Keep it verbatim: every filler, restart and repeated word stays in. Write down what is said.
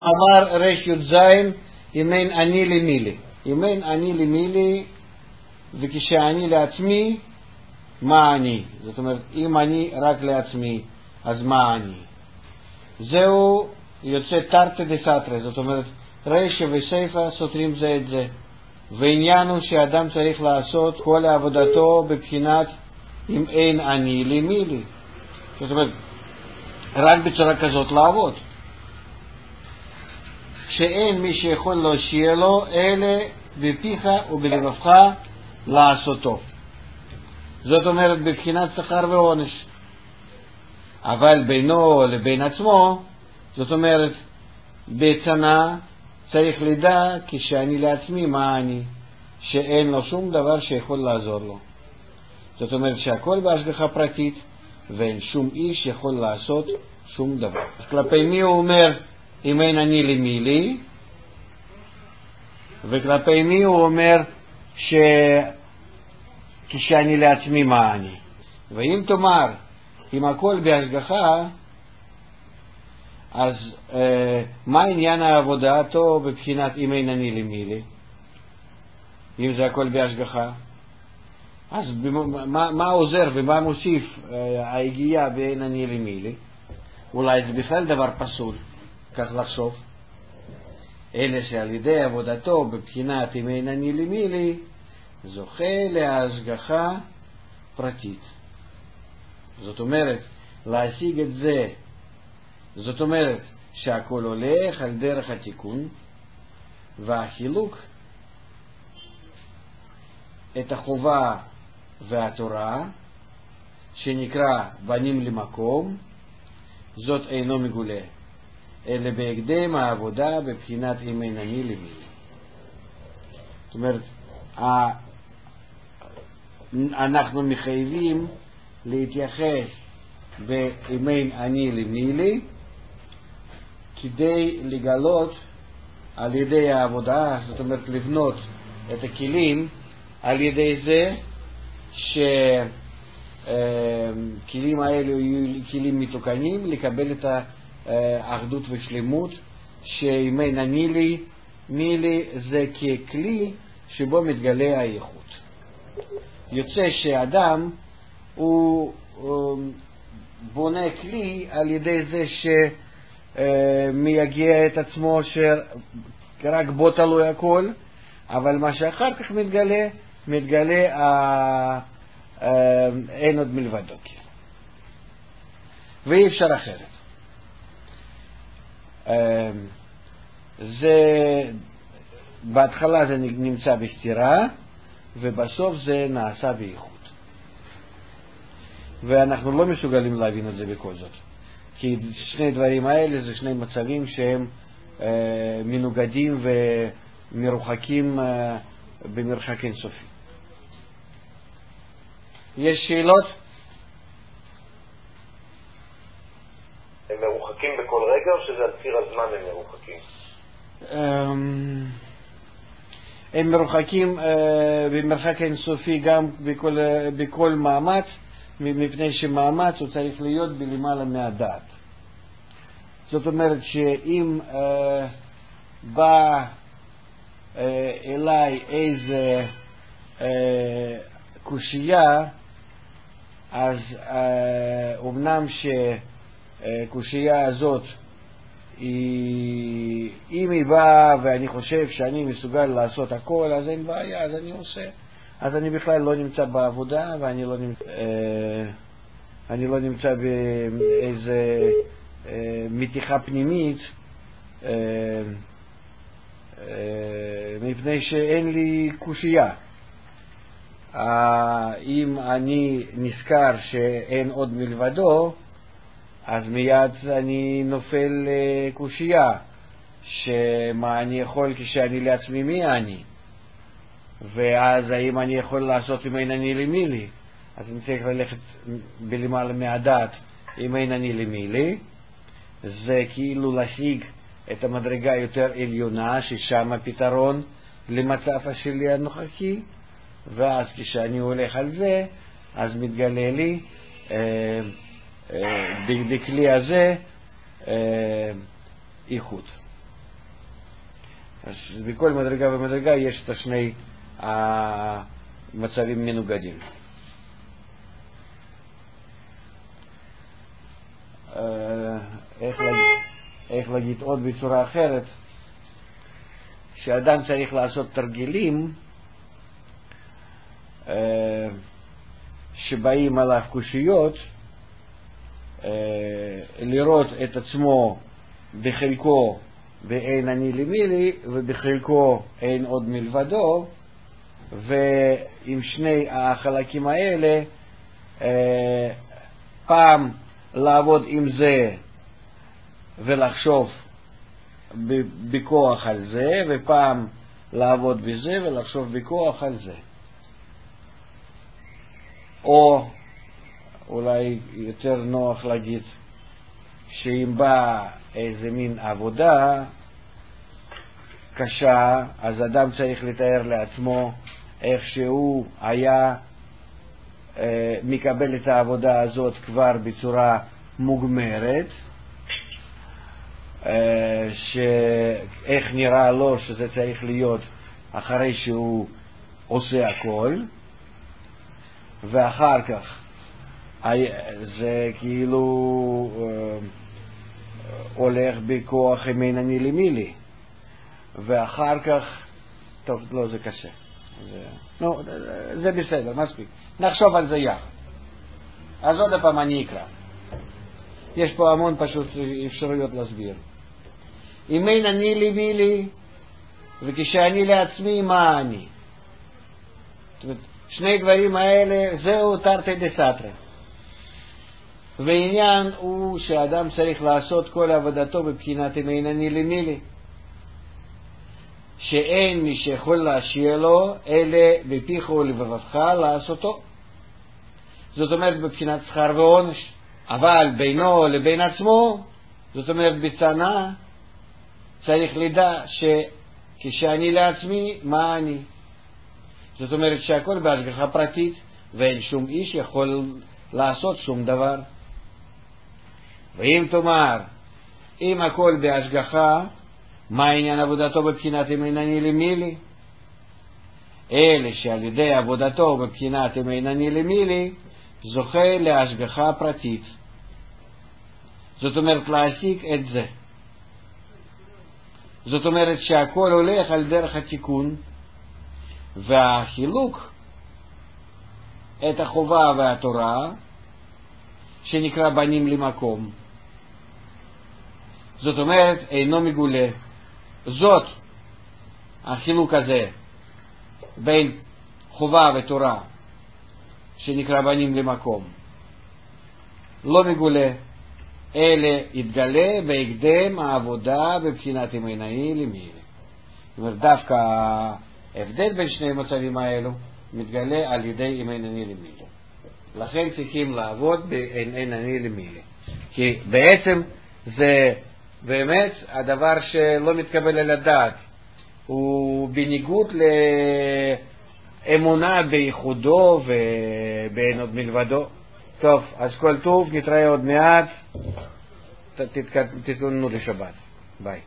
אמר רש י"ז ימין אני למילי. ימין אני למילי, וכשאני לעצמי, מה אני? זאת אומרת, אם אני רק לעצמי, אז מה אני? זהו יוצא תרתי דסתרי, זאת אומרת, רש"י וסיפא סותרים זה את זה. ועניין הוא שאדם צריך לעשות כל עבודתו בבחינת אם אין אני למילי. זאת אומרת, רק בצורה כזאת לעבוד. שאין מי שיכול להושיע לו, אלה בפיך ובלבבך לעשותו. זאת אומרת, בבחינת שכר ועונש. אבל בינו לבין עצמו, זאת אומרת, בצנעה צריך לדע כשאני לעצמי מה אני, שאין לו שום דבר שיכול לעזור לו. זאת אומרת שהכל בהשגחה פרטית, ואין שום איש יכול לעשות שום דבר. אז כלפי מי הוא אומר, אם אין אני למילי, וכלפי מי הוא אומר שכשאני לעצמי מה אני. ואם תאמר, אם הכל בהשגחה, אז אה, מה עניין העבודה הטוב בבחינת אם אין אני למילי? אם זה הכל בהשגחה, אז מה, מה עוזר ומה מוסיף אה, ההגיעה באין אני למילי? אולי זה בכלל דבר פסול, כך לחשוב. אלה שעל ידי עבודתו בבחינת אם אין אני למילי, זוכה להשגחה פרטית. זאת אומרת, להשיג את זה, זאת אומרת שהכל הולך על דרך התיקון, והחילוק את החובה והתורה, שנקרא בנים למקום, זאת אינו מגולה, אלא בהקדם העבודה בבחינת אם אין אני למילי. זאת אומרת, אנחנו מחייבים להתייחס באם אין אני למילי, כדי לגלות על ידי העבודה, זאת אומרת לבנות את הכלים על ידי זה שהכלים האלו יהיו כלים מתוקנים, לקבל את האחדות ושלמות, שאם אין אני לי, מילי זה ככלי שבו מתגלה האיכות. יוצא שאדם הוא בונה כלי על ידי זה שמייגע את עצמו שרק בו תלוי הכל, אבל מה שאחר כך מתגלה, מתגלה אין עוד מלבדו. ואי אפשר אחרת. זה בהתחלה זה נמצא בסתירה, ובסוף זה נעשה באיכות. ואנחנו לא מסוגלים להבין את זה בכל זאת, כי שני דברים האלה זה שני מצבים שהם אה, מנוגדים ומרוחקים אה, במרחק אינסופי. יש שאלות? הם מרוחקים בכל רגע או שזה על ציר הזמן הם מרוחקים? הם מרוחקים אה, במרחק אינסופי גם בכל, בכל מאמץ, מפני שמאמץ הוא צריך להיות בלמעלה מהדעת. זאת אומרת שאם אה, בא אה, אליי איזה אה, קושייה, אז אה, אמנם שקושייה הזאת היא, אם היא באה ואני חושב שאני מסוגל לעשות הכל, אז אין בעיה, אז אני עושה. אז אני בכלל לא נמצא בעבודה, ואני לא נמצא, אה, אני לא נמצא באיזה אה, מתיחה פנימית, אה, אה, מפני שאין לי קושייה. אה, אם אני נזכר שאין עוד מלבדו, אז מיד אני נופל אה, קושייה, שמה אני יכול כשאני לעצמי מי אני? ואז האם אני יכול לעשות אם אין אני למילי? אז אני צריך ללכת בלמעלה מהדעת אם אין אני למילי. זה כאילו להשיג את המדרגה יותר עליונה, ששם הפתרון למצב השלי הנוכחי, ואז כשאני הולך על זה, אז מתגלה לי אה, אה, בכלי הזה אה, איכות. אז בכל מדרגה ומדרגה יש את שני המצבים מנוגדים. איך להגיד, איך להגיד עוד בצורה אחרת, שאדם צריך לעשות תרגילים שבאים עליו קושיות, לראות את עצמו בחלקו ואין אני למילי ובחלקו אין עוד מלבדו, ועם שני החלקים האלה פעם לעבוד עם זה ולחשוב בכוח על זה, ופעם לעבוד בזה ולחשוב בכוח על זה. או אולי יותר נוח להגיד שאם בא איזה מין עבודה קשה, אז אדם צריך לתאר לעצמו איך שהוא היה אה, מקבל את העבודה הזאת כבר בצורה מוגמרת, אה, שאיך נראה לו שזה צריך להיות אחרי שהוא עושה הכל, ואחר כך זה כאילו אה, הולך בכוח אם אני למילי, ואחר כך, טוב, לא, זה קשה, זה, לא, זה בסדר, מספיק, נחשוב על זה יחד. אז עוד פעם אני אקרא, יש פה המון פשוט אפשרויות להסביר. אם אין אני למילי, וכשאני לעצמי, מה אני? זאת אומרת, שני דברים האלה, זהו תרתי דסתרי. ועניין הוא שאדם צריך לעשות כל עבודתו בבחינת אם אין אני למילי, שאין מי שיכול להשאיר לו אלה בפיך ולבבך לעשותו. זאת אומרת בבחינת שכר ועונש, אבל בינו לבין עצמו, זאת אומרת בצנעה, צריך לדע שכשאני לעצמי, מה אני? זאת אומרת שהכל בהשגחה פרטית, ואין שום איש יכול לעשות שום דבר. ואם תאמר, אם הכל בהשגחה, מה העניין עבודתו בבחינת אם אינני למילי? אלה שעל ידי עבודתו בבחינת אם אינני למילי, זוכה להשגחה פרטית. זאת אומרת להעסיק את זה. זאת אומרת שהכל הולך על דרך התיקון, והחילוק את החובה והתורה שנקרא בנים למקום, זאת אומרת אינו מגולה. זאת החילוק הזה בין חובה ותורה שנקרא בנים למקום לא מגולה, אלא יתגלה בהקדם העבודה בבחינת אם אינני למילי. זאת אומרת דווקא ההבדל בין שני המצבים האלו מתגלה על ידי אם אינני למילי. לכן צריכים לעבוד באין אינני למילי, כי בעצם זה באמת הדבר שלא מתקבל על הדעת, הוא בניגוד לאמונה בייחודו ובאין עוד מלבדו. טוב, אז כל טוב, נתראה עוד מעט, תתכוננו לשבת. ביי.